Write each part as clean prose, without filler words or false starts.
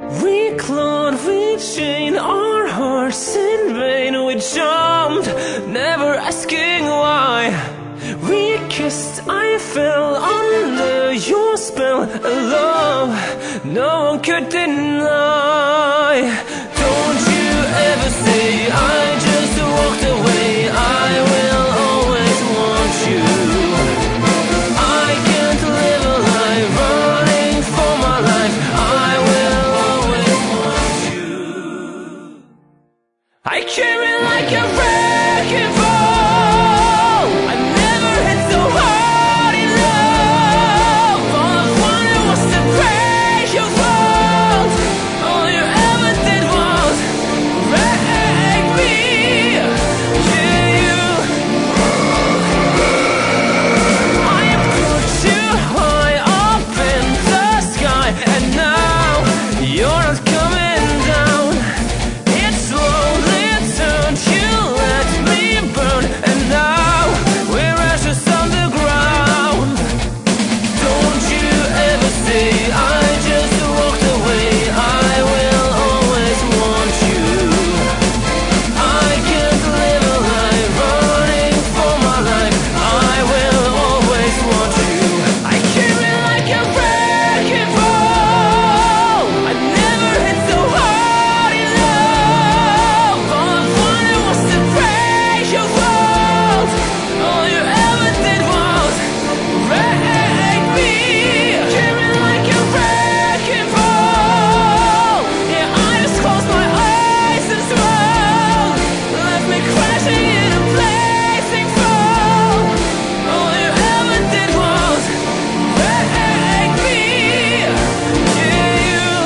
We clawed, we chained our hearts in vain. We jumped, never asking why. We kissed, I fell under your spell. A love no one could deny. Don't you ever say I just walked away. I will always want you. I can't live a life running for my life. I will always want you. I came in like a wrecking ball. I never hit so hard in love. All I wanted was to break your fault. All you ever did was wreck me. Yeah, I am put too high up in the sky, and now you're not coming down. It slowly turned, you let me burn, and now we're ashes on the ground. Don't you ever say I just walked away. I will always want you. I can't live a life running for my life. I will always want you. I came in like a wrecking ball. I never hit so hard in love. All I wanted was to break your fault. All you ever did was wreck me. Came in like a wrecking ball. Yeah, I just closed my eyes and swung. Left me crashing in a blazing fall. All you ever did was wreck me. Yeah,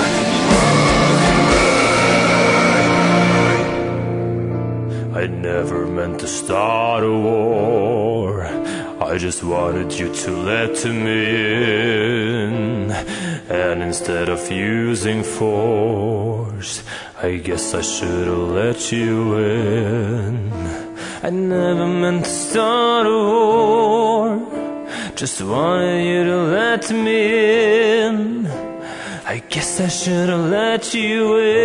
I never meant to start a war. I just wanted you to let me in. And instead of using force, I guess I should've let you in. I never meant to start a war. Just wanted you to let me in. I guess I should've let you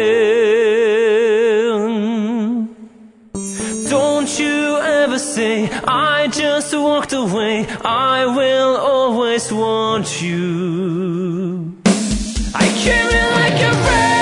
in. Don't you ever say I just walked away. I will always want you. I came in like a